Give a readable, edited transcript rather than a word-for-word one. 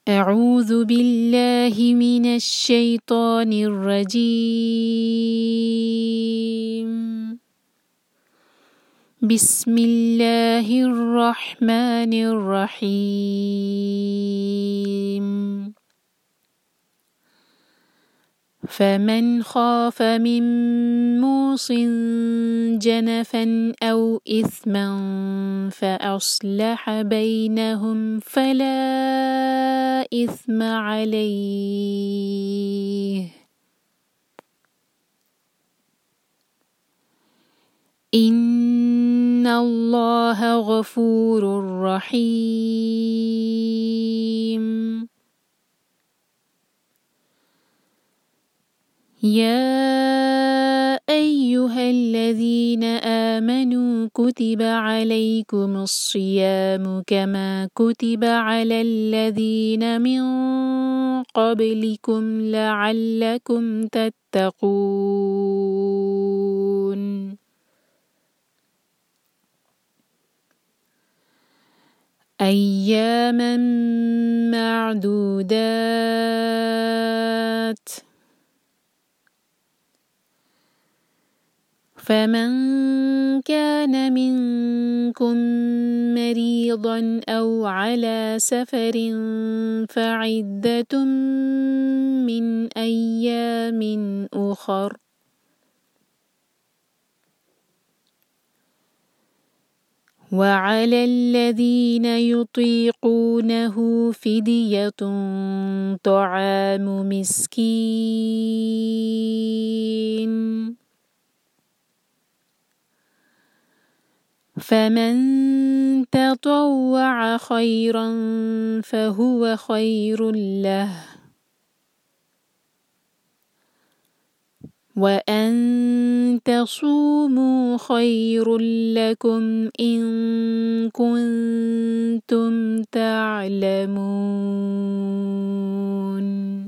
أعوذ بالله من الشيطان الرجيم. بسم الله الرحمن الرحيم. فمن خاف من موص جنفا أو إثما فأصلح بينهم فلا إثم عليه، إن الله غفور رحيم. يا أيها الذين آمنوا كتب عليكم الصيام كما كتب على الذين من قبلكم لعلكم تتقون. أياما معدودات، فمن كان منكم مريضا أو على سفر فعدة من أيام أخر، وعلى الذين يطيقونه فدية طعام مسكين، فمن تطوع خيرا فهو خير له، وأن تصوموا خير لكم إن كنتم تعلمون.